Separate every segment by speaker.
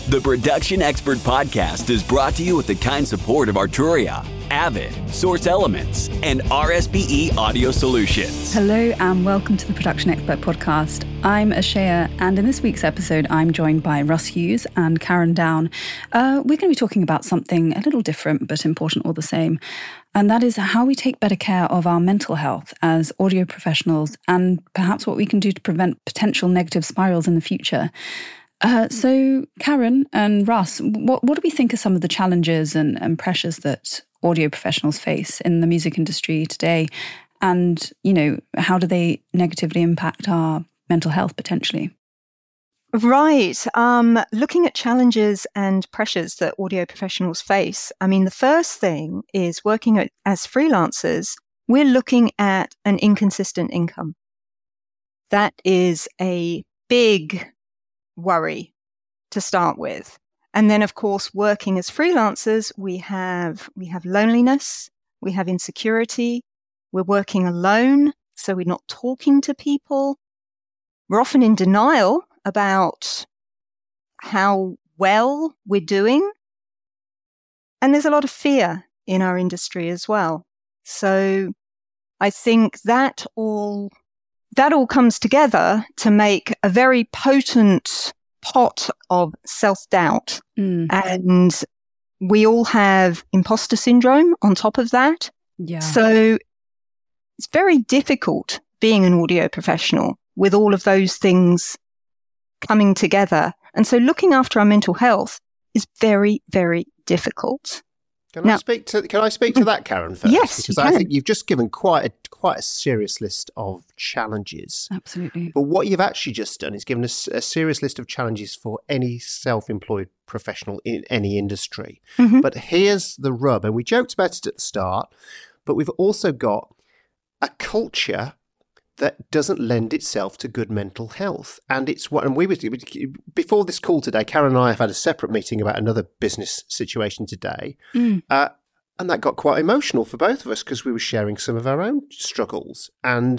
Speaker 1: The Production Expert Podcast is brought to you with the kind support of Arturia, Avid, Source Elements, and RSPE Audio Solutions.
Speaker 2: Hello and welcome to the Production Expert Podcast. I'm Ashaya, and in this week's episode, I'm joined by Russ Hughes and Karen Down. We're going to be talking about something a little different but important all the same, and that is how we take better care of our mental health as audio professionals and perhaps what we can do to prevent potential negative spirals in the future. So, Karen and Russ, what do we think are some of the challenges and pressures that audio professionals face in the music industry today? And, how do they negatively impact our mental health potentially?
Speaker 3: Right. Looking at challenges and pressures that audio professionals face, the first thing is working as freelancers, we're looking at an inconsistent income. That is a big worry to start with. And then, of course, working as freelancers, we have loneliness, we have insecurity, we're working alone, so we're not talking to people. We're often in denial about how well we're doing. And there's a lot of fear in our industry as well. So I think that all comes together to make a very potent pot of self-doubt. And we all have imposter syndrome on top of that.
Speaker 2: Yeah.
Speaker 3: So it's very difficult being an audio professional with all of those things coming together. And so looking after our mental health is very, very difficult.
Speaker 4: Can I speak to that, Karen, first?
Speaker 3: Yes,
Speaker 4: because I think you've just given quite a serious list of challenges.
Speaker 2: Absolutely.
Speaker 4: But what you've actually just done is given us a serious list of challenges for any self-employed professional in any industry.
Speaker 3: Mm-hmm.
Speaker 4: But here's the rub, and we joked about it at the start, but we've also got a culture that doesn't lend itself to good mental health. And it's what, and before this call today, Karen and I have had a separate meeting about another business situation today. And that got quite emotional for both of us because we were sharing some of our own struggles. And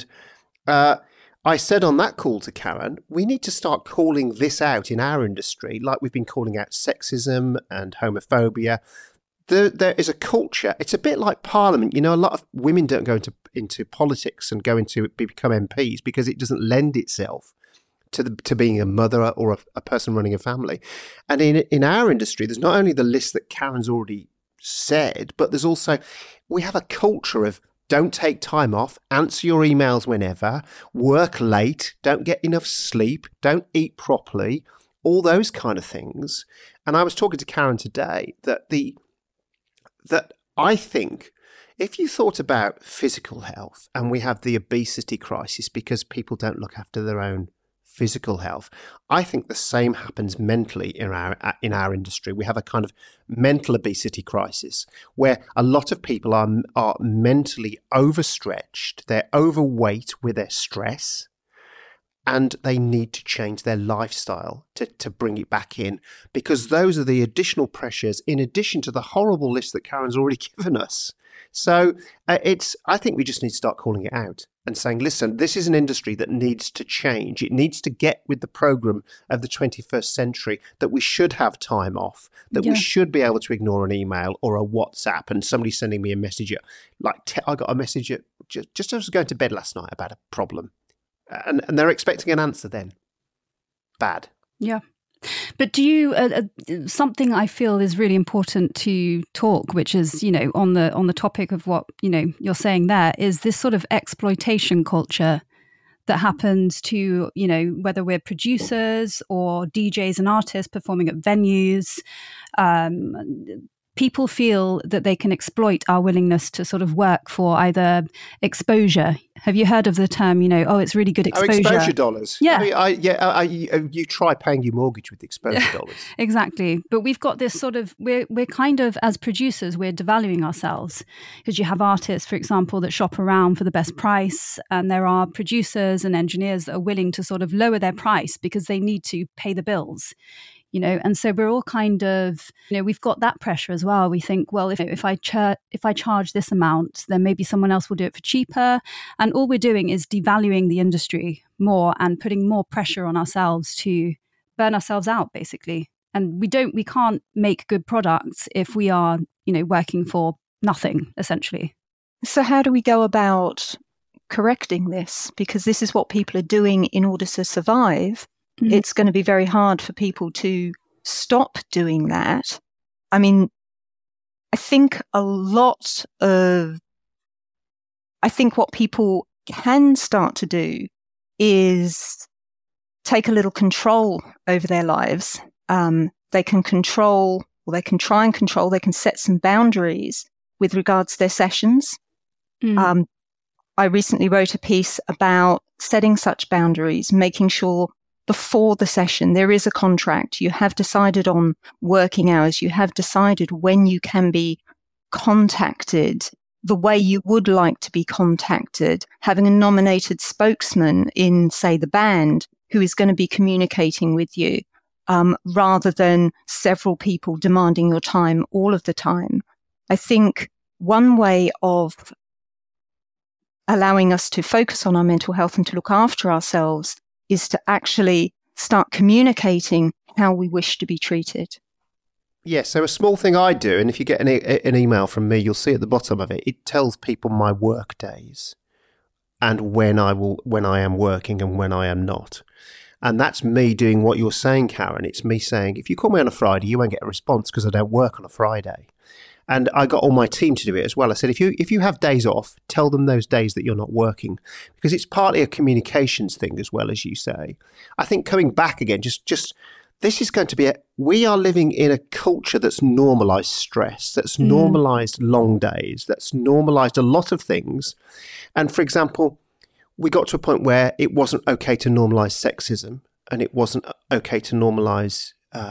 Speaker 4: I said on that call to Karen, we need to start calling this out in our industry, like we've been calling out sexism and homophobia. There is a culture. It's a bit like Parliament. A lot of women don't go into politics and become MPs because it doesn't lend itself to being a mother or a person running a family. And in our industry, there's not only the list that Karen's already said, but there's also, we have a culture of don't take time off, answer your emails whenever, work late, don't get enough sleep, don't eat properly, all those kind of things. And I was talking to Karen today that I think if you thought about physical health, and we have the obesity crisis because people don't look after their own physical health, I think the same happens mentally in our industry. We have a kind of mental obesity crisis where a lot of people are mentally overstretched, they're overweight with their stress, and they need to change their lifestyle to bring it back in, because those are the additional pressures in addition to the horrible list that Karen's already given us. So I think we just need to start calling it out and saying, listen, this is an industry that needs to change. It needs to get with the program of the 21st century, that we should have time off, that we should be able to ignore an email or a WhatsApp and somebody sending me a message. I got a message just as I was going to bed last night about a problem. And they're expecting an answer then. Bad.
Speaker 2: Yeah. But do you, something I feel is really important to talk, which is, on the topic of what, you're saying there, is this sort of exploitation culture that happens to, whether we're producers or DJs and artists performing at venues. People feel that they can exploit our willingness to sort of work for either exposure. Have you heard of the term, it's really good exposure?
Speaker 4: Oh, exposure dollars.
Speaker 2: Yeah.
Speaker 4: You try paying your mortgage with exposure dollars.
Speaker 2: Exactly. But we've got this sort of, we're kind of, as producers, we're devaluing ourselves, because you have artists, for example, that shop around for the best price. And there are producers and engineers that are willing to sort of lower their price because they need to pay the bills. And so we're all kind of, we've got that pressure as well. We think, well, if I charge this amount, then maybe someone else will do it for cheaper. And all we're doing is devaluing the industry more and putting more pressure on ourselves to burn ourselves out, basically. And we can't make good products if we are, working for nothing, essentially.
Speaker 3: So how do we go about correcting this? Because this is what people are doing in order to survive. Mm-hmm. It's going to be very hard for people to stop doing that. I mean, I think what people can start to do is take a little control over their lives. They can control, or they can try and control, they can set some boundaries with regards to their sessions. Mm. I recently wrote a piece about setting such boundaries, making sure before the session there is a contract. You have decided on working hours. You have decided when you can be contacted, the way you would like to be contacted, having a nominated spokesman in, say, the band who is going to be communicating with you, rather than several people demanding your time all of the time. I think one way of allowing us to focus on our mental health and to look after ourselves is to actually start communicating how we wish to be treated.
Speaker 4: Yeah, so a small thing I do, and if you get an email from me, you'll see at the bottom of it, it tells people my work days and when I am working and when I am not. And that's me doing what you're saying, Karen. It's me saying, if you call me on a Friday, you won't get a response because I don't work on a Friday. And I got all my team to do it as well. I said, if you have days off, tell them those days that you're not working, because it's partly a communications thing as well, as you say. I think coming back again, just this is going to be we are living in a culture that's normalized stress, that's normalized long days, that's normalized a lot of things. And for example, we got to a point where it wasn't okay to normalize sexism and it wasn't okay to normalize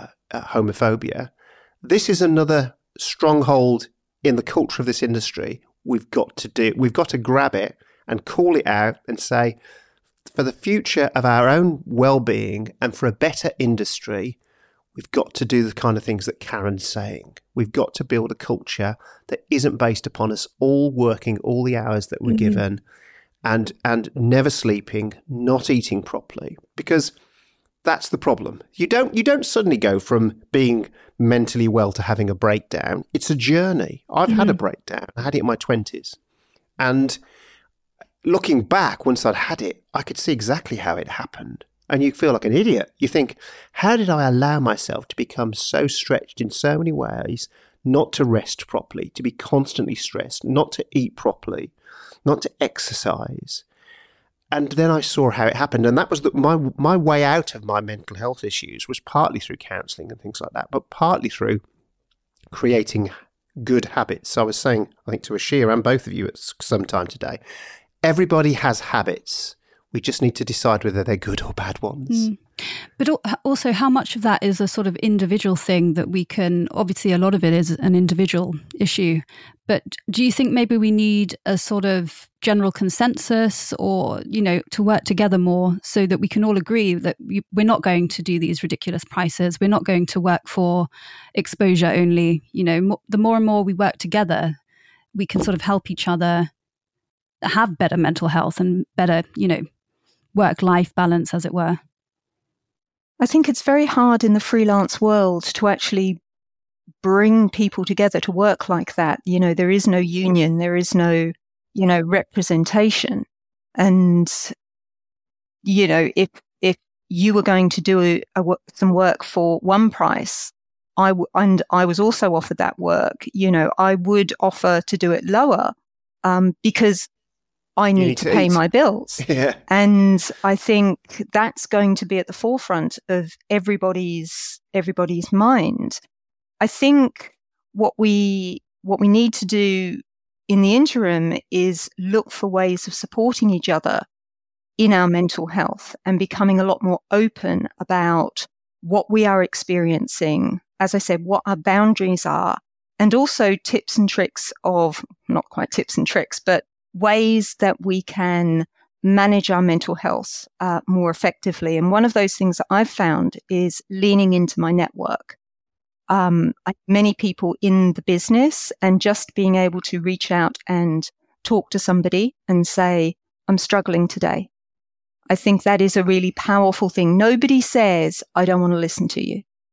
Speaker 4: homophobia. This is another stronghold in the culture of this industry. We've got to grab it and call it out and say, for the future of our own well-being and for a better industry, we've got to do the kind of things that Karen's saying. We've got to build a culture that isn't based upon us all working all the hours that we're given and never sleeping, not eating properly, because that's the problem. You don't suddenly go from being mentally well to having a breakdown. It's a journey. I've had a breakdown. I had it in my 20s. And looking back, once I'd had it, I could see exactly how it happened. And you feel like an idiot. You think, how did I allow myself to become so stretched in so many ways, not to rest properly, to be constantly stressed, not to eat properly, not to exercise? And then I saw how it happened. And that was my way out of my mental health issues was partly through counselling and things like that, but partly through creating good habits. So I was saying, I think to Ashia and both of you at some time today, everybody has habits. We just need to decide whether they're good or bad ones.
Speaker 2: But also, how much of that is a sort of individual thing that we can, obviously a lot of it is an individual issue, but do you think maybe we need a sort of general consensus or, to work together more so that we can all agree that we're not going to do these ridiculous prices, we're not going to work for exposure only, the more and more we work together, we can sort of help each other have better mental health and better, work-life balance, as it were?
Speaker 3: I think it's very hard in the freelance world to actually bring people together to work like that. There is no union, there is no, representation. And, if you were going to do some work for one price, I was also offered that work, I would offer to do it lower because I need to pay my bills.
Speaker 4: Yeah.
Speaker 3: And I think that's going to be at the forefront of everybody's mind. I think what we need to do in the interim is look for ways of supporting each other in our mental health and becoming a lot more open about what we are experiencing. As I said, what our boundaries are, and also tips and tricks of, not quite tips and tricks, but ways that we can manage our mental health more effectively. And one of those things that I've found is leaning into my network. Many people in the business, and just being able to reach out and talk to somebody and say, I'm struggling today. I think that is a really powerful thing. Nobody says, I don't want to listen to you.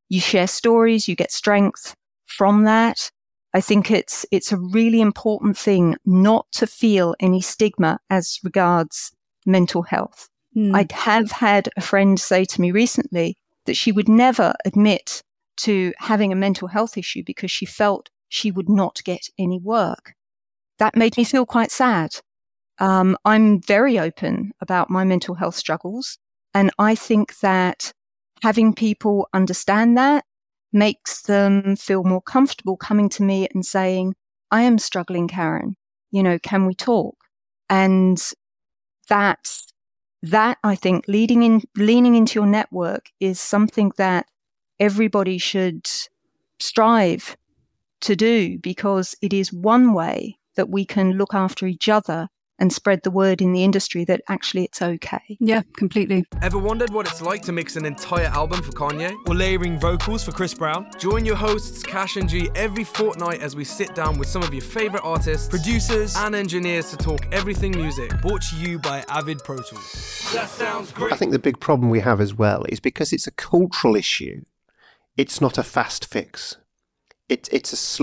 Speaker 3: You share stories, you get strength from that. I think it's a really important thing not to feel any stigma as regards mental health. I have had a friend say to me recently that she would never admit to having a mental health issue because she felt she would not get any work. That made me feel quite sad. I'm very open about my mental health struggles, and I think that having people understand that makes them feel more comfortable coming to me and saying, I am struggling, Karen, can we talk? And that I think leaning into your network is something that everybody should strive to do, because it is one way that we can look after each other and spread the word in the industry that actually it's okay.
Speaker 2: Yeah, completely.
Speaker 5: Ever wondered what it's like to mix an entire album for Kanye? Or layering vocals for Chris Brown? Join your hosts Cash and G every fortnight as we sit down with some of your favourite artists, producers and engineers to talk everything music. Brought to you by Avid Pro Tools. That sounds great.
Speaker 4: I think the big problem we have as well is because it's a cultural issue, it's not a fast fix. It's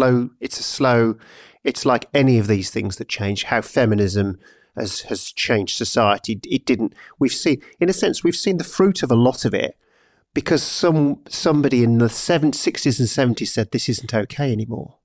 Speaker 4: like any of these things that change, how feminism has changed society. We've seen the fruit of a lot of it because somebody in the 60s and 70s said this isn't okay anymore.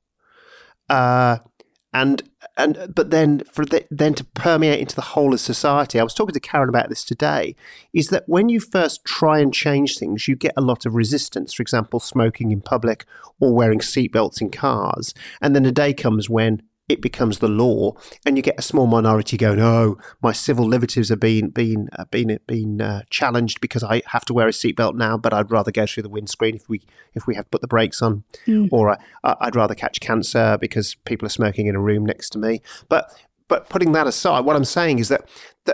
Speaker 4: But then to permeate into the whole of society, I was talking to Karen about this today, is that when you first try and change things, you get a lot of resistance. For example, smoking in public or wearing seatbelts in cars. And then a day comes when it becomes the law, and you get a small minority going, "Oh, my civil liberties are being challenged because I have to wear a seatbelt now, but I'd rather go through the windscreen if we have to put the brakes on, or I'd rather catch cancer because people are smoking in a room next to me." But putting that aside, what I'm saying is that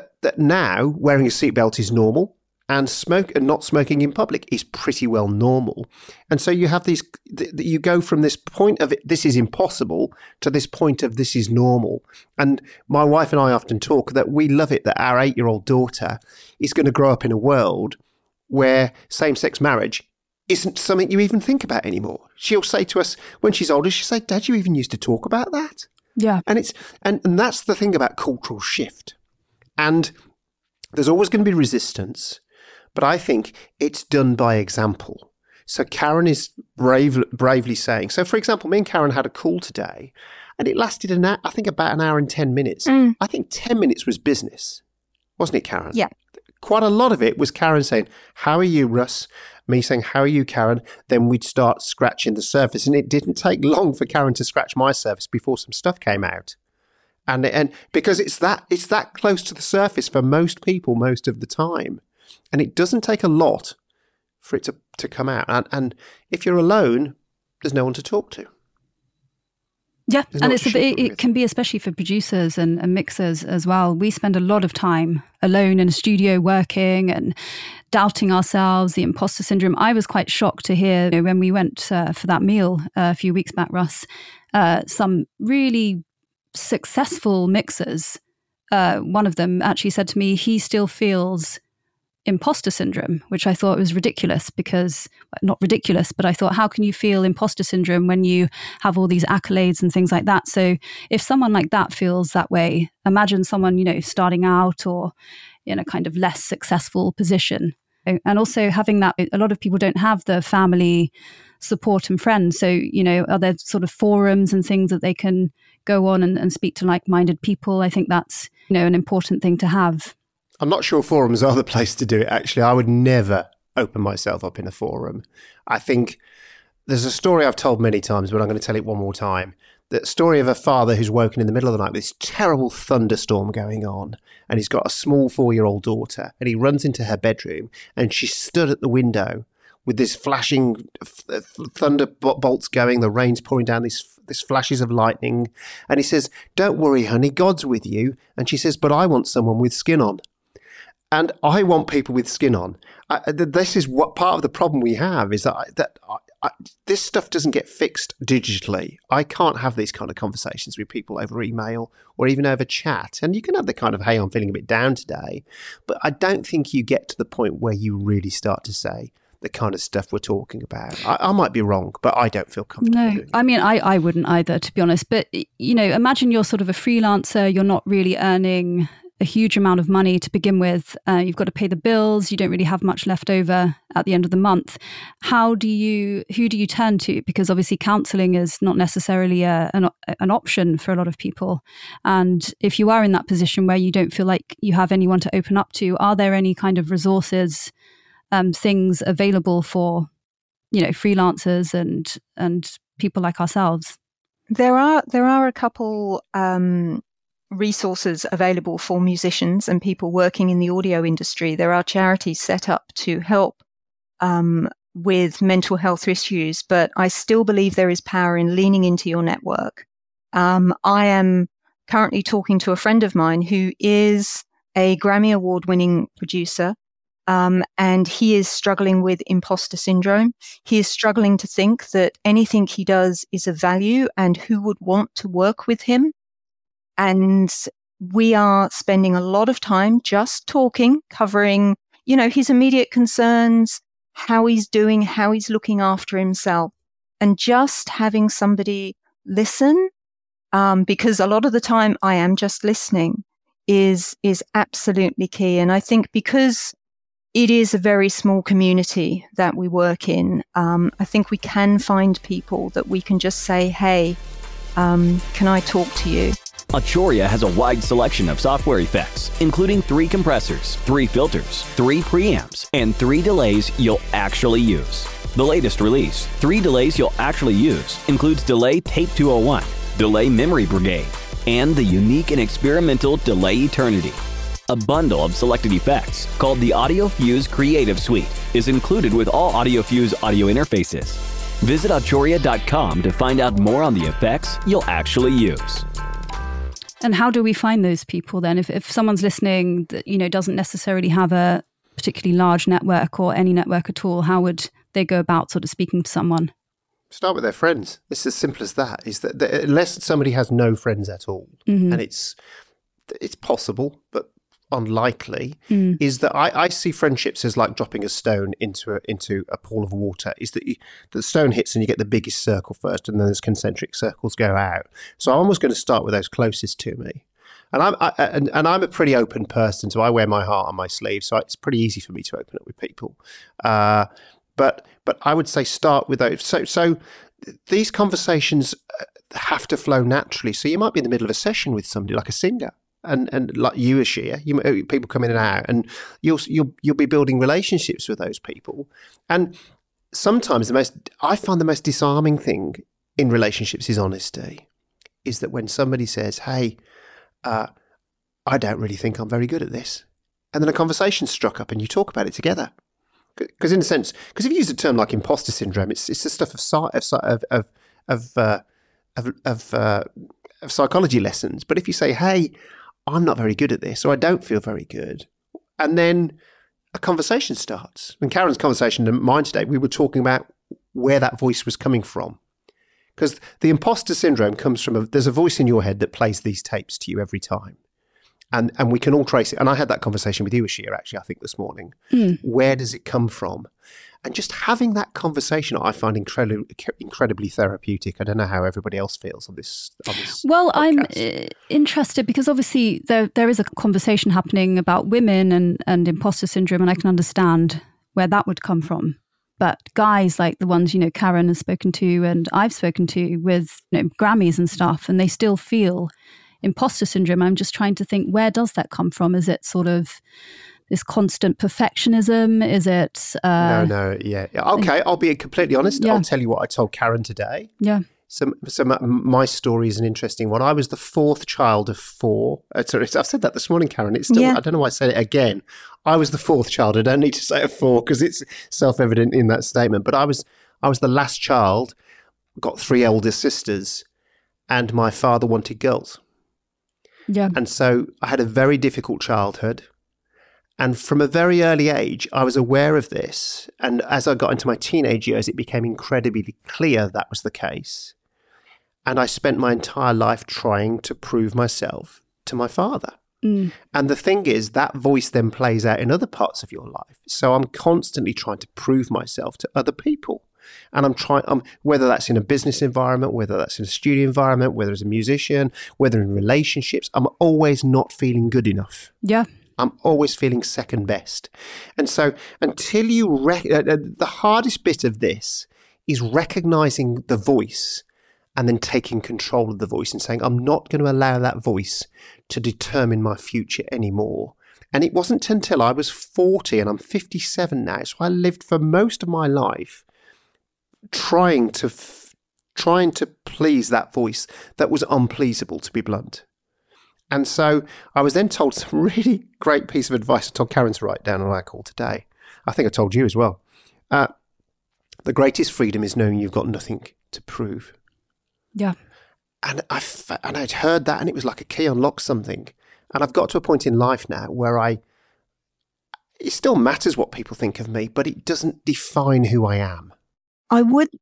Speaker 4: now wearing a seatbelt is normal. And not smoking in public is pretty well normal. And so you have you go from this point of this is impossible to this point of this is normal. And my wife and I often talk that we love it that our 8-year-old daughter is going to grow up in a world where same-sex marriage isn't something you even think about anymore. She'll say to us when she's older, she'll say, "Dad, you even used to talk about that?" Yeah. And that's the thing about cultural shift. And there's always going to be resistance. But I think it's done by example. So Karen is bravely saying, so for example, me and Karen had a call today and it lasted I think about an hour and 10 minutes. I think 10 minutes was business, wasn't it, Karen?
Speaker 3: Yeah.
Speaker 4: Quite a lot of it was Karen saying, "How are you, Russ?" Me saying, "How are you, Karen?" Then we'd start scratching the surface. And it didn't take long for Karen to scratch my surface before some stuff came out. And because it's that close to the surface for most people most of the time. And it doesn't take a lot for it to come out. And if you're alone, there's no one to talk to.
Speaker 2: Yeah, and it can be, especially for producers and mixers as well. We spend a lot of time alone in a studio working and doubting ourselves, the imposter syndrome. I was quite shocked to hear when we went for that meal a few weeks back, Russ, some really successful mixers. One of them actually said to me he still feels imposter syndrome, which I thought was ridiculous because, not ridiculous, but I thought, how can you feel imposter syndrome when you have all these accolades and things like that? So if someone like that feels that way, imagine someone, starting out or in a kind of less successful position. And also having that, a lot of people don't have the family support and friends. So, are there sort of forums and things that they can go on and speak to like-minded people? I think that's, an important thing to have.
Speaker 4: I'm not sure forums are the place to do it, actually. I would never open myself up in a forum. I think there's a story I've told many times, but I'm going to tell it one more time. The story of a father who's woken in the middle of the night with this terrible thunderstorm going on, and he's got a small 4-year-old daughter, and he runs into her bedroom, and she's stood at the window with this flashing thunderbolts going, the rain's pouring down, these flashes of lightning, and he says, "Don't worry, honey, God's with you." And she says, "But I want someone with skin on." And I want people with skin on. This is what part of the problem we have is that this stuff doesn't get fixed digitally. I can't have these kind of conversations with people over email or even over chat. And you can have the kind of, "Hey, I'm feeling a bit down today." But I don't think you get to the point where you really start to say, the kind of stuff we're talking about. I might be wrong, but I don't feel comfortable doing it.
Speaker 2: I mean, I wouldn't either, to be honest. But, imagine you're sort of a freelancer. You're not really earning a huge amount of money to begin with. You've got to pay the bills. You don't really have much left over at the end of the month. Who do you turn to? Because obviously counselling is not necessarily an option for a lot of people. And if you are in that position where you don't feel like you have anyone to open up to, are there any kind of resources, things available for, freelancers and people like ourselves?
Speaker 3: There are a couple resources available for musicians and people working in the audio industry. There are charities set up to help with mental health issues, but I still believe there is power in leaning into your network. I am currently talking to a friend of mine who is a Grammy Award-winning producer, and he is struggling with imposter syndrome. He is struggling to think that anything he does is of value and who would want to work with him. And we are spending a lot of time just talking, covering, his immediate concerns, how he's doing, how he's looking after himself, and just having somebody listen, because a lot of the time I am just listening is absolutely key. And I think because it is a very small community that we work in, I think we can find people that we can just say, hey, can I talk to you?
Speaker 1: Arturia has a wide selection of software effects, including 3 compressors, 3 filters, 3 preamps, and 3 delays you'll actually use. The latest release, 3 delays you'll actually use, includes Delay Tape 201, Delay Memory Brigade, and the unique and experimental Delay Eternity. A bundle of selected effects, called the AudioFuse Creative Suite, is included with all AudioFuse audio interfaces. Visit Arturia.com to find out more on the effects you'll actually use.
Speaker 2: And how do we find those people then? If someone's listening that, doesn't necessarily have a particularly large network or any network at all, how would they go about sort of speaking to someone?
Speaker 4: Start with their friends. It's as simple as that. Is that unless somebody has no friends at all, and it's possible, but unlikely, is that I see friendships as like dropping a stone into a pool of water. Is that the stone hits and you get the biggest circle first, and then those concentric circles go out. So I'm always going to start with those closest to me, and I'm a pretty open person, so I wear my heart on my sleeve. So it's pretty easy for me to open up with people. But I would say start with those. So these conversations have to flow naturally. So you might be in the middle of a session with somebody like a singer. And like you, Ashia, people come in and out, and you'll be building relationships with those people. And sometimes I find the most disarming thing in relationships is honesty. Is that when somebody says, "Hey, I don't really think I'm very good at this," and then a conversation struck up, and you talk about it together. Because in a sense, if you use a term like imposter syndrome, it's the stuff of psychology lessons. But if you say, "Hey, I'm not very good at this," or "I don't feel very good," and then a conversation starts. In Karen's conversation and mine today, we were talking about where that voice was coming from. Because the imposter syndrome comes from there's a voice in your head that plays these tapes to you every time. And we can all trace it. And I had that conversation with you, Ashia, actually, I think this morning. Where does it come from? And just having that conversation, I find incredibly therapeutic. I don't know how everybody else feels on this
Speaker 2: Well,
Speaker 4: podcast.
Speaker 2: I'm interested because obviously there is a conversation happening about women and imposter syndrome, and I can understand where that would come from. But guys like the ones, Karen has spoken to and I've spoken to with Grammys and stuff, and they still feel imposter syndrome. I'm just trying to think, where does that come from? Is it sort of this constant perfectionism? Is it...
Speaker 4: No, yeah. Okay, I'll be completely honest. Yeah. I'll tell you what I told Karen today.
Speaker 2: Yeah.
Speaker 4: So my story is an interesting one. I was the 4th child of 4. Sorry, I've said that this morning, Karen. It's still, I don't know why I said it again. I was the 4th child. I don't need to say it 4 because it's self-evident in that statement. But I was the last child, got 3 elder sisters, and my father wanted girls.
Speaker 2: Yeah.
Speaker 4: And so I had a very difficult childhood. And from a very early age, I was aware of this. And as I got into my teenage years, it became incredibly clear that was the case. And I spent my entire life trying to prove myself to my father. And the thing is, that voice then plays out in other parts of your life. So I'm constantly trying to prove myself to other people. And I'm trying, whether that's in a business environment, whether that's in a studio environment, whether as a musician, whether in relationships, I'm always not feeling good enough.
Speaker 2: Yeah.
Speaker 4: I'm always feeling second best. And so until you, the hardest bit of this is recognizing the voice and then taking control of the voice and saying, I'm not going to allow that voice to determine my future anymore. And it wasn't until I was 40 and I'm 57 now. So I lived for most of my life trying to please that voice that was unpleasable, to be blunt. And so I was then told some really great piece of advice I told Karen to write down on our call today. I think I told you as well. The greatest freedom is knowing you've got nothing to prove.
Speaker 2: Yeah.
Speaker 4: And I'd heard that and it was like a key unlocked something. And I've got to a point in life now where it still matters what people think of me, but it doesn't define who I am.
Speaker 3: I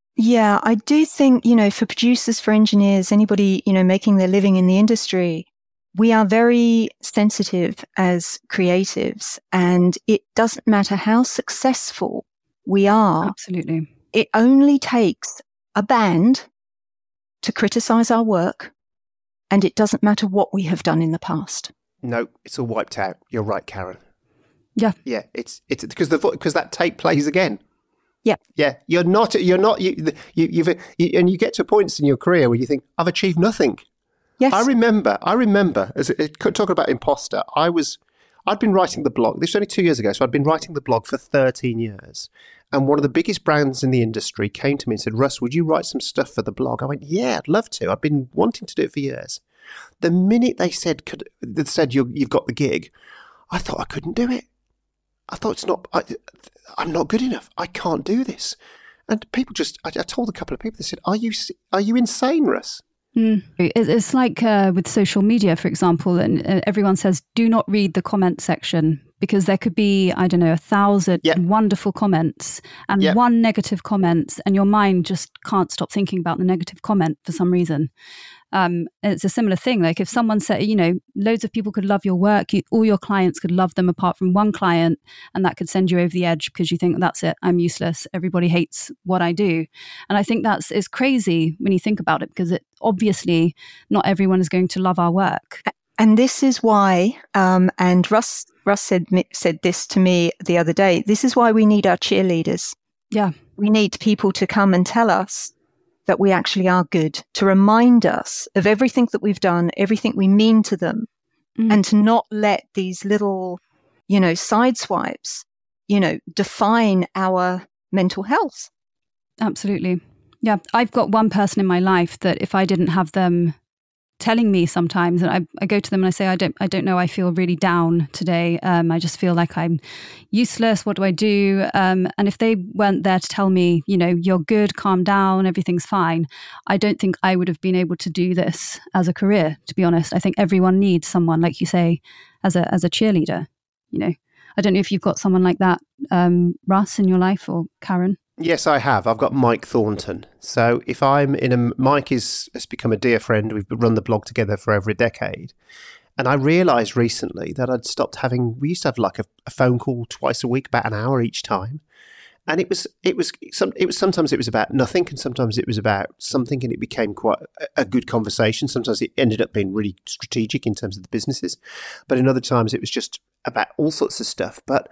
Speaker 3: do think, for producers, for engineers, anybody, making their living in the industry, we are very sensitive as creatives, and it doesn't matter how successful we are.
Speaker 2: Absolutely.
Speaker 3: It only takes a band to criticize our work, and it doesn't matter what we have done in the past. No,
Speaker 4: it's all wiped out. You're right, Karen.
Speaker 2: Yeah.
Speaker 4: Yeah, it's because that tape plays again.
Speaker 3: Yeah.
Speaker 4: Yeah. You've and you get to points in your career where you think, I've achieved nothing.
Speaker 3: Yes.
Speaker 4: I remember talking about imposter. I'd been writing the blog. This was only 2 years ago. So I'd been writing the blog for 13 years. And one of the biggest brands in the industry came to me and said, Russ, would you write some stuff for the blog? I went, yeah, I'd love to. I've been wanting to do it for years. The minute they said you've got the gig, I thought I couldn't do it. I thought I'm not good enough. I can't do this. And people I told a couple of people, they said, are you insane, Russ?
Speaker 2: It's like with social media, for example, and everyone says, do not read the comment section because there could be, 1,000 wonderful comments and one negative comment, and your mind just can't stop thinking about the negative comment for some reason. And it's a similar thing. Like if someone said, loads of people could love your work, all your clients could love them apart from one client, and that could send you over the edge because you think, that's it, I'm useless. Everybody hates what I do. And I think it's crazy when you think about it, because obviously not everyone is going to love our work.
Speaker 3: And this is why, and Russ said this to me the other day, this is why we need our cheerleaders.
Speaker 2: Yeah.
Speaker 3: We need people to come and tell us that we actually are good, to remind us of everything that we've done, everything we mean to them, and to not let these little, side swipes, define our mental health.
Speaker 2: Absolutely. Yeah. I've got one person in my life that if I didn't have them telling me sometimes, and I go to them and I say, I don't know, I feel really down today. I just feel like I'm useless. What do I do? And if they weren't there to tell me, you're good, calm down, everything's fine, I don't think I would have been able to do this as a career, to be honest. I think everyone needs someone, like you say, as a cheerleader. I don't know if you've got someone like that, Russ, in your life, or Karen.
Speaker 4: Yes, I have. I've got Mike Thornton. So if I'm Mike has become a dear friend. We've run the blog together for over a decade. And I realised recently that I'd stopped we used to have like a phone call twice a week, about an hour each time. And sometimes it was about nothing, and sometimes it was about something, and it became quite a good conversation. Sometimes it ended up being really strategic in terms of the businesses. But in other times it was just about all sorts of stuff. But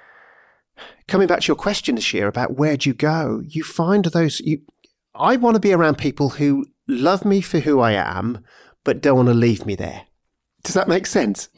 Speaker 4: coming back to your question this year about where do you go, you find I want to be around people who love me for who I am, but don't want to leave me there. Does that make sense?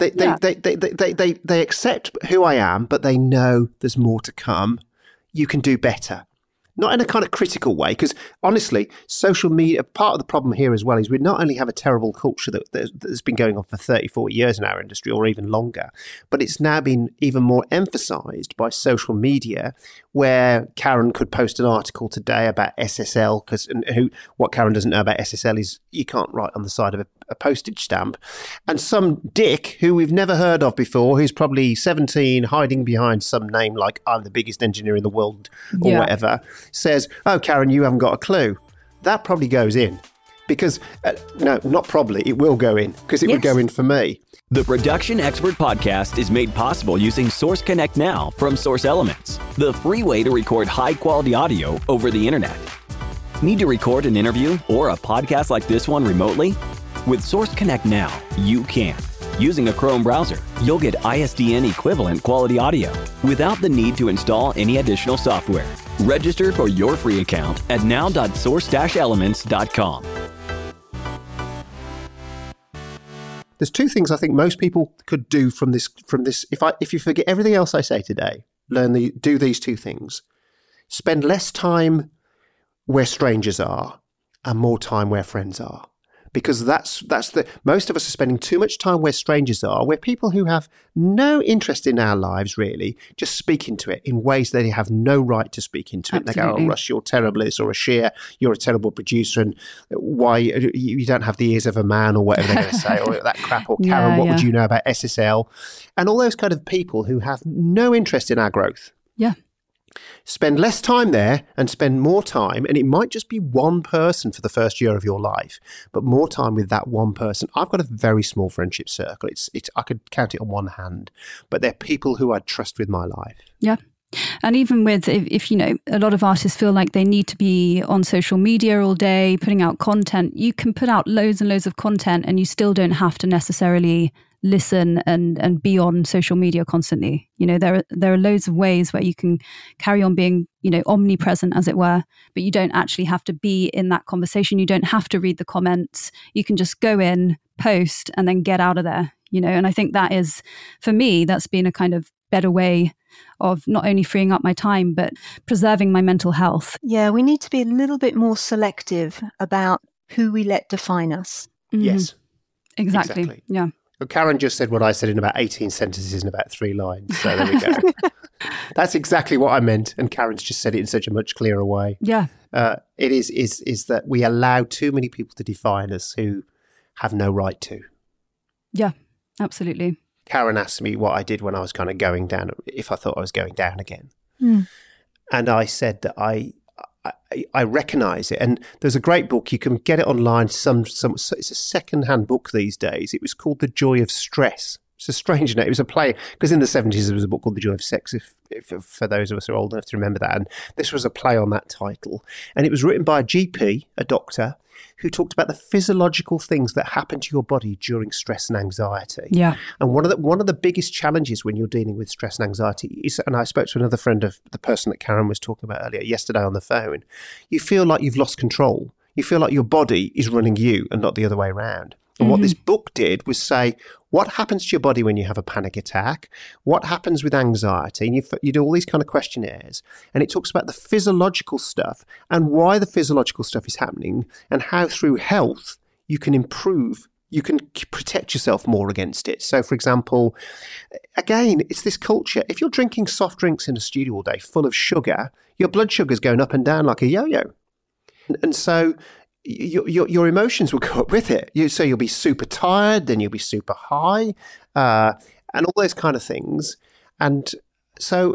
Speaker 4: They accept who I am, but they know there's more to come. You can do better. Not in a kind of critical way, because honestly, social media, part of the problem here as well is we not only have a terrible culture that's been going on for 30, 40 years in our industry, or even longer, but it's now been even more emphasized by social media, where Karen could post an article today about SSL, what Karen doesn't know about SSL is you can't write on the side of a postage stamp. And some dick who we've never heard of before, who's probably 17, hiding behind some name like I'm the biggest engineer in the world or whatever, says, oh, Karen, you haven't got a clue. That probably goes in. Because, no, not probably, it will go in, because it would go in for me.
Speaker 1: The Production Expert Podcast is made possible using Source Connect Now from Source Elements, the free way to record high-quality audio over the internet. Need to record an interview or a podcast like this one remotely? With Source Connect Now, you can. Using a Chrome browser, you'll get ISDN equivalent quality audio without the need to install any additional software. Register for your free account at now.source-elements.com.
Speaker 4: There's two things I think most people could do from this. If you forget everything else I say today, do these two things. Spend less time where strangers are and more time where friends are. Because most of us are spending too much time where strangers are, where people who have no interest in our lives really just speak into it in ways that they have no right to speak into it. They go, "Oh, Russ, you're terrible," or "Ashia, you're a terrible producer," and "Why you don't have the ears of a man," or whatever they're going to say, or that crap, or "Karen, what would you know about SSL?" And all those kind of people who have no interest in our growth.
Speaker 2: Yeah.
Speaker 4: Spend less time there and spend more time, and it might just be one person for the first year of your life, but more time with that one person. I've got a very small friendship circle. I could count it on one hand, but they're people who I trust with my life.
Speaker 2: Yeah. And even with, if a lot of artists feel like they need to be on social media all day, putting out content, you can put out loads and loads of content and you still don't have to necessarily listen and be on social media constantly. There are loads of ways where you can carry on being, omnipresent, as it were, but you don't actually have to be in that conversation. You don't have to read the comments. You can just go in, post, and then get out of there, and I think that is, for me, that's been a kind of better way of not only freeing up my time, but preserving my mental health.
Speaker 3: Yeah, we need to be a little bit more selective about who we let define us.
Speaker 2: Mm-hmm.
Speaker 4: Yes.
Speaker 2: Exactly. Yeah.
Speaker 4: Well, Karen just said what I said in about 18 sentences in about 3 lines. So there we go. That's exactly what I meant. And Karen's just said it in such a much clearer way.
Speaker 2: Yeah.
Speaker 4: It is that we allow too many people to define us who have no right to.
Speaker 2: Yeah, absolutely.
Speaker 4: Karen asked me what I did when I was kind of going down, if I thought I was going down again. And I said that I recognise it. And there's a great book, you can get it online. It's a second-hand book these days. It was called The Joy of Stress. It's a strange name. It was a play, because in the 70s there was a book called The Joy of Sex, if for those of us who are old enough to remember that. And this was a play on that title. And it was written by a GP, a doctor, who talked about the physiological things that happen to your body during stress and anxiety.
Speaker 2: Yeah.
Speaker 4: And one of the biggest challenges when you're dealing with stress and anxiety is, and I spoke to another friend of the person that Karen was talking about earlier yesterday on the phone, you feel like you've lost control. You feel like your body is running you and not the other way around. And what this book did was say, what happens to your body when you have a panic attack? What happens with anxiety? And you do all these kind of questionnaires. And it talks about the physiological stuff and why the physiological stuff is happening and how through health you can improve, you can protect yourself more against it. So, for example, again, it's this culture. If you're drinking soft drinks in a studio all day full of sugar, your blood sugar's going up and down like a yo-yo. And so your emotions will go up with it. So you'll be super tired, then you'll be super high, and all those kind of things. And so,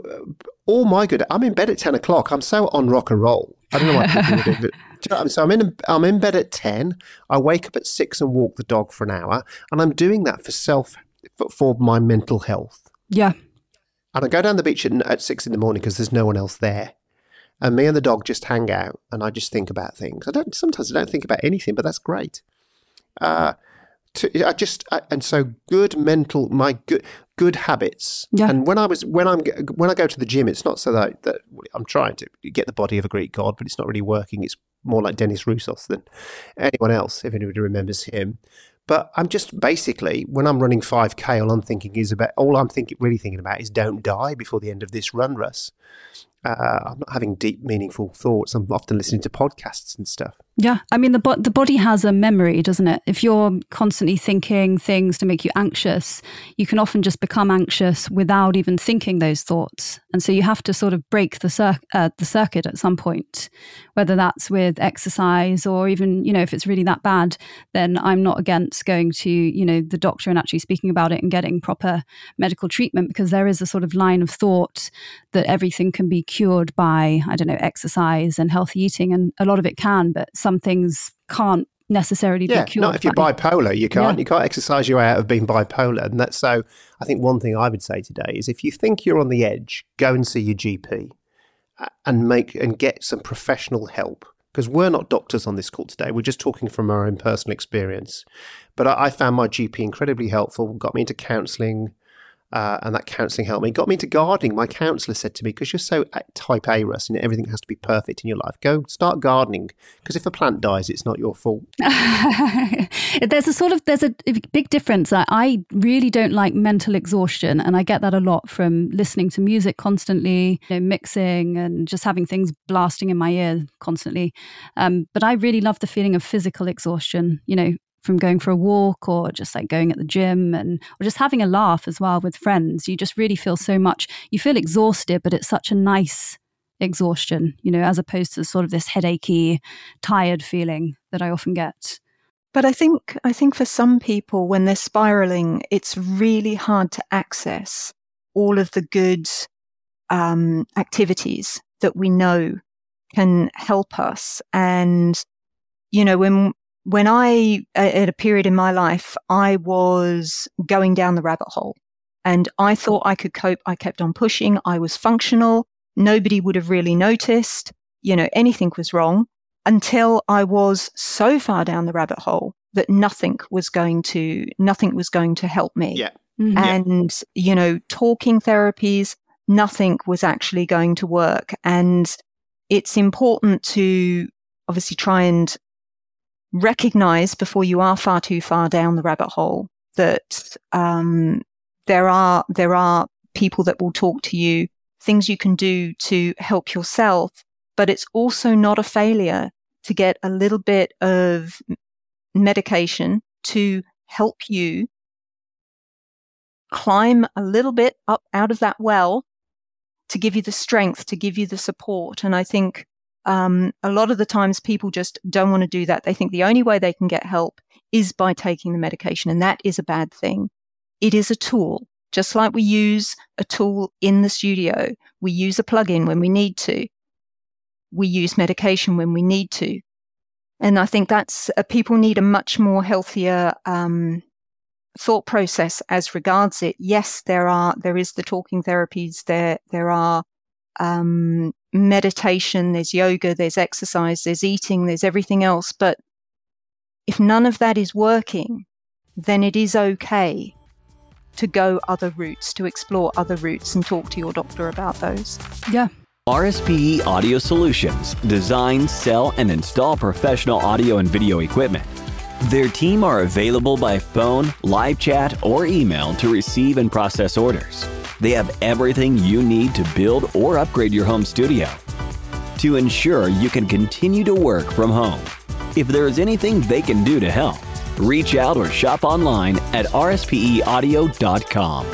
Speaker 4: I'm in bed at 10 o'clock. I'm so on rock and roll. I don't know what people would do. But, so I'm in bed at 10. I wake up at 6 and walk the dog for an hour. And I'm doing that for my mental health.
Speaker 2: Yeah.
Speaker 4: And I go down the beach at 6 in the morning because there's no one else there. And me and the dog just hang out, and I just think about things. Sometimes I don't think about anything, but that's great. And so good habits. Yeah. And when I go to the gym, it's not so that I'm trying to get the body of a Greek god, but it's not really working. It's more like Dennis Roussos than anyone else, if anybody remembers him. But I'm just basically, when I'm running 5K, all I'm really thinking about is don't die before the end of this run, Russ. I'm not having deep, meaningful thoughts. I'm often listening to podcasts and stuff.
Speaker 2: Yeah. I mean, the body has a memory, doesn't it? If you're constantly thinking things to make you anxious, you can often just become anxious without even thinking those thoughts. And so you have to sort of break the circuit at some point, whether that's with exercise or even, if it's really that bad, then I'm not against going to, the doctor and actually speaking about it and getting proper medical treatment, because there is a sort of line of thought that everything can be cured by, exercise and healthy eating. And a lot of it can, but some things can't necessarily be cured.
Speaker 4: Not if you're bipolar. You can't exercise your way out of being bipolar. And that's so, I think one thing I would say today is if you think you're on the edge, go and see your GP and get some professional help. Because we're not doctors on this call today. We're just talking from our own personal experience. But I found my GP incredibly helpful, got me into counselling, and that counselling helped me. Got me into gardening. My counsellor said to me, because you're so type A, Russ, and everything has to be perfect in your life, go start gardening. Because if a plant dies, it's not your fault.
Speaker 2: There's a big difference. I really don't like mental exhaustion, and I get that a lot from listening to music constantly, mixing and just having things blasting in my ear constantly. But I really love the feeling of physical exhaustion, from going for a walk or just like going at the gym or just having a laugh as well with friends. You just really feel so much, you feel exhausted, but it's such a nice exhaustion, as opposed to sort of this headachy, tired feeling that I often get.
Speaker 3: But I think for some people, when they're spiraling, it's really hard to access all of the good activities that we know can help us. And, when I, at a period in my life, I was going down the rabbit hole and I thought I could cope. I kept on pushing. I was functional. Nobody would have really noticed, anything was wrong until I was so far down the rabbit hole that nothing was going to help me.
Speaker 4: Yeah.
Speaker 2: Mm-hmm.
Speaker 3: And, talking therapies, nothing was actually going to work. And it's important to obviously try and recognize before you are far too far down the rabbit hole that there are people that will talk to you, things you can do to help yourself, but it's also not a failure to get a little bit of medication to help you climb a little bit up out of that well, to give you the strength, to give you the support. And I think a lot of the times people just don't want to do that. They think the only way they can get help is by taking the medication, and that is a bad thing. It is a tool. Just like we use a tool in the studio, we use a plug-in when we need to. We use medication when we need to. And I think that's people need a much more healthier thought process as regards it. Yes, there is the talking therapies, there are meditation, there's yoga, there's exercise, there's eating, there's everything else. But if none of that is working, then it is okay to go other routes, to explore other routes and talk to your doctor about those.
Speaker 2: Yeah.
Speaker 1: RSPE Audio Solutions design, sell, and install professional audio and video equipment. Their team are available by phone, live chat, or email to receive and process orders. They have everything you need to build or upgrade your home studio to ensure you can continue to work from home. If there is anything they can do to help, reach out or shop online at rspeaudio.com.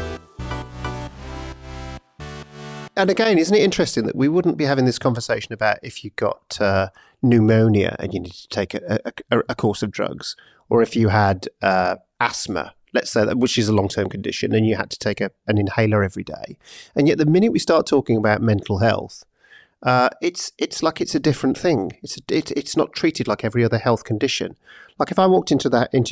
Speaker 4: And again, isn't it interesting that we wouldn't be having this conversation about if you got pneumonia and you need to take a course of drugs, or if you had asthma, let's say, which is a long-term condition, and you had to take an inhaler every day. And yet the minute we start talking about mental health, it's like it's a different thing. It's not treated like every other health condition. Like if I walked into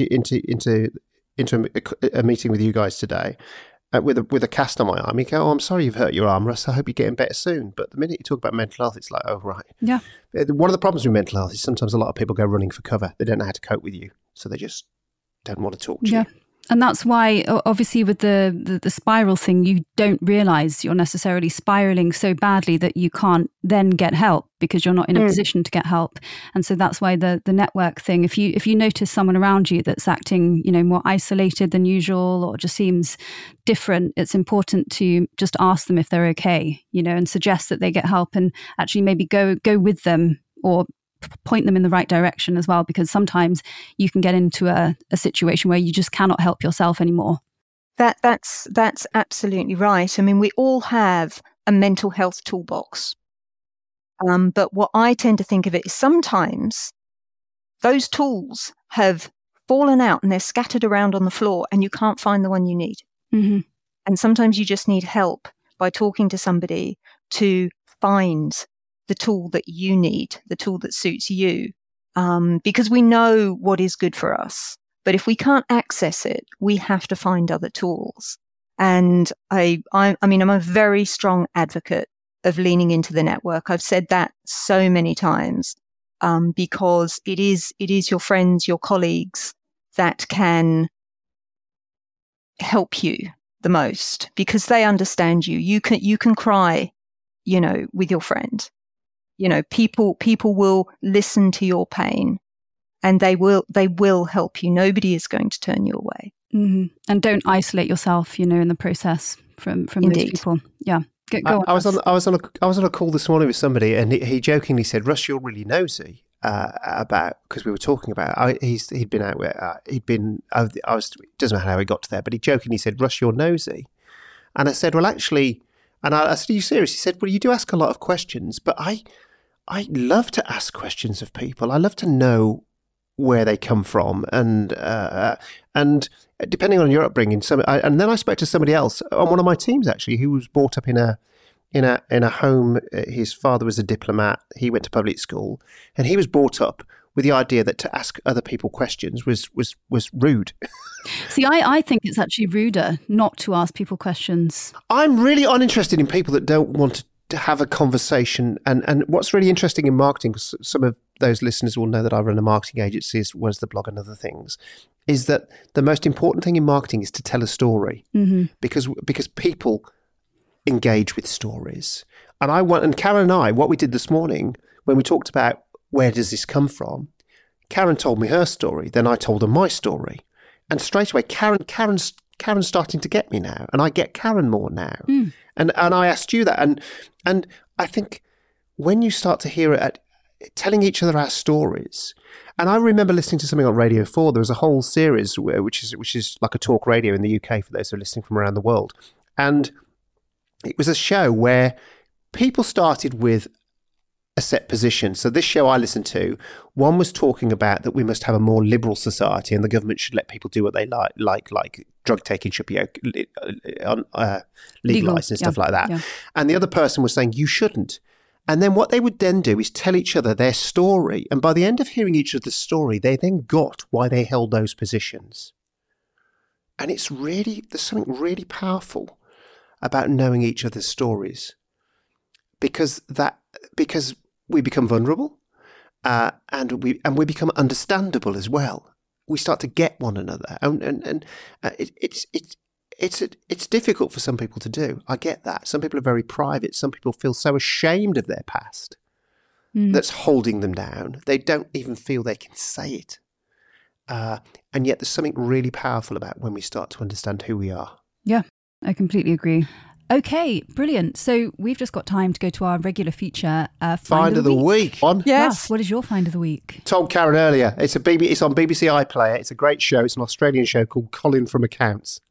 Speaker 4: a meeting with you guys today, with a cast on my arm, you go, "Oh, I'm sorry you've hurt your arm, Russ. I hope you're getting better soon." But the minute you talk about mental health, it's like, "Oh, right."
Speaker 2: Yeah.
Speaker 4: One of the problems with mental health is sometimes a lot of people go running for cover. They don't know how to cope with you, so they just don't want to talk to you.
Speaker 2: And that's why, obviously, with the spiral thing, you don't realize you're necessarily spiraling so badly that you can't then get help because you're not in a position to get help. And so that's why the network thing, if you notice someone around you that's acting, more isolated than usual or just seems different, it's important to just ask them if they're okay, and suggest that they get help and actually maybe go with them or point them in the right direction as well, because sometimes you can get into a situation where you just cannot help yourself anymore.
Speaker 3: That's absolutely right. I mean, we all have a mental health toolbox. But what I tend to think of it is sometimes those tools have fallen out and they're scattered around on the floor and you can't find the one you need.
Speaker 2: Mm-hmm.
Speaker 3: And sometimes you just need help by talking to somebody to find the tool that you need, the tool that suits you. because we know what is good for us. But if we can't access it, we have to find other tools. And I mean, I'm a very strong advocate of leaning into the network. I've said that so many times, because it is your friends, your colleagues that can help you the most, because they understand you. You can cry, with your friend. People will listen to your pain, and they will help you. Nobody is going to turn you away.
Speaker 2: Mm-hmm. And don't isolate yourself, in the process from those people. Yeah. Go on.
Speaker 4: I was on a call this morning with somebody, and he jokingly said, "Russ, you're really nosy." Because we were talking about he'd been out with it doesn't matter how he got to there, but he jokingly said, "Russ, you're nosy," and I said, "Well, actually," and I said, "Are you serious?" He said, "Well, you do ask a lot of questions, but I love to ask questions of people. I love to know where they come from, and depending on your upbringing, and then I spoke to somebody else on one of my teams actually, who was brought up in a home. His father was a diplomat. He went to public school, and he was brought up with the idea that to ask other people questions was rude.
Speaker 2: See, I think it's actually ruder not to ask people questions.
Speaker 4: I'm really uninterested in people that don't want to have a conversation. And what's really interesting in marketing, because some of those listeners will know that I run a marketing agency as well as the blog and other things, is that the most important thing in marketing is to tell a story, because people engage with stories. And Karen and I, what we did this morning when we talked about where does this come from, Karen told me her story, then I told her my story, and straight away Karen's starting to get me now, and I get Karen more now. And I asked you that, and I think when you start to hear it telling each other our stories. And I remember listening to something on Radio 4. There was a whole series which is like a talk radio in the UK for those who are listening from around the world. And it was a show where people started with a set position. So this show I listened to, one was talking about that we must have a more liberal society and the government should let people do what they like drug taking should be legalized and stuff like that. Yeah. And the other person was saying you shouldn't. And then what they would then do is tell each other their story. And by the end of hearing each other's story, they then got why they held those positions. And there's something really powerful about knowing each other's stories, because we become vulnerable, and we become understandable as well. We start to get one another, and it's difficult for some people to do. I get that. Some people are very private. Some people feel so ashamed of their past that's holding them down. They don't even feel they can say it. And yet there's something really powerful about when we start to understand who we are. Yeah,
Speaker 2: I completely agree. Okay, brilliant. So we've just got time to go to our regular feature, Find of the Week.
Speaker 3: Yes.
Speaker 2: What is your Find of the Week?
Speaker 4: Told Karen earlier. It's on BBC iPlayer. It's a great show. It's an Australian show called Colin from Accounts.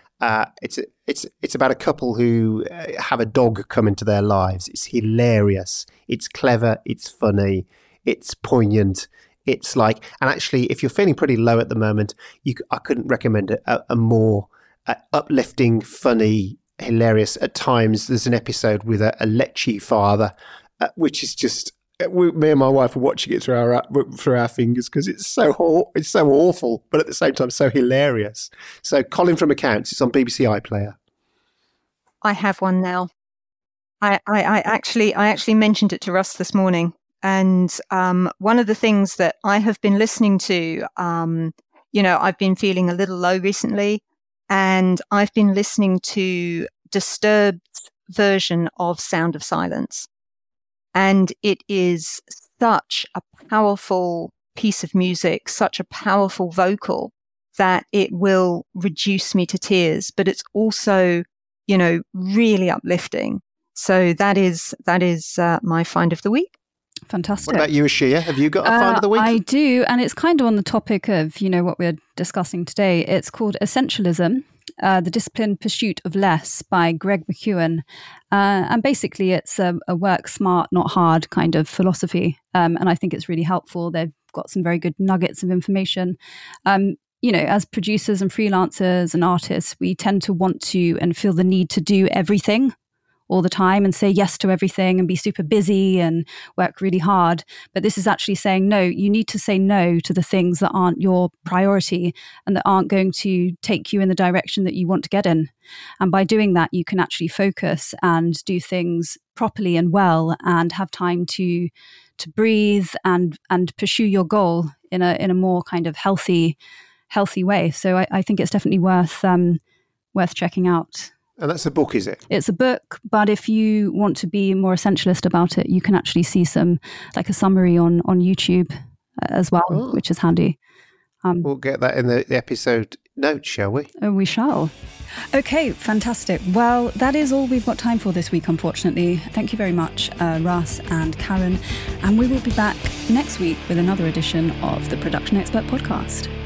Speaker 4: It's about a couple who have a dog come into their lives. It's hilarious. It's clever. It's funny. It's poignant. It's like, and actually, if you're feeling pretty low at the moment, I couldn't recommend a more uplifting, funny, hilarious. At times, there's an episode with a lechy father, which is just me and my wife are watching it through our fingers because it's so awful, but at the same time so hilarious. So, Colin from Accounts. It's on BBC iPlayer.
Speaker 3: I have one now. I actually mentioned it to Russ this morning, and one of the things that I have been listening to, I've been feeling a little low recently. And I've been listening to Disturbed's version of Sound of Silence. And it is such a powerful piece of music, such a powerful vocal that it will reduce me to tears. But it's also, really uplifting. So that is my Find of the Week.
Speaker 2: Fantastic.
Speaker 4: What about you, Ashia? Have you got a Find of the Week?
Speaker 2: I do, and it's kind of on the topic of, what we're discussing today. It's called Essentialism, The Disciplined Pursuit of Less by Greg McKeown. And basically it's a work smart, not hard kind of philosophy. And I think it's really helpful. They've got some very good nuggets of information. As producers and freelancers and artists, we tend to want to and feel the need to do everything all the time and say yes to everything and be super busy and work really hard. But this is actually saying, no, you need to say no to the things that aren't your priority and that aren't going to take you in the direction that you want to get in. And by doing that, you can actually focus and do things properly and well and have time to breathe and pursue your goal in a more kind of healthy way. So I think it's definitely worth checking out.
Speaker 4: And that's a book, is it?
Speaker 2: It's a book, but if you want to be more essentialist about it, you can actually see a summary on YouTube as well, which is handy.
Speaker 4: We'll get that in the episode notes, shall we?
Speaker 2: We shall. Okay, fantastic. Well, that is all we've got time for this week, unfortunately. Thank you very much, Russ and Karen. And we will be back next week with another edition of the Production Expert Podcast.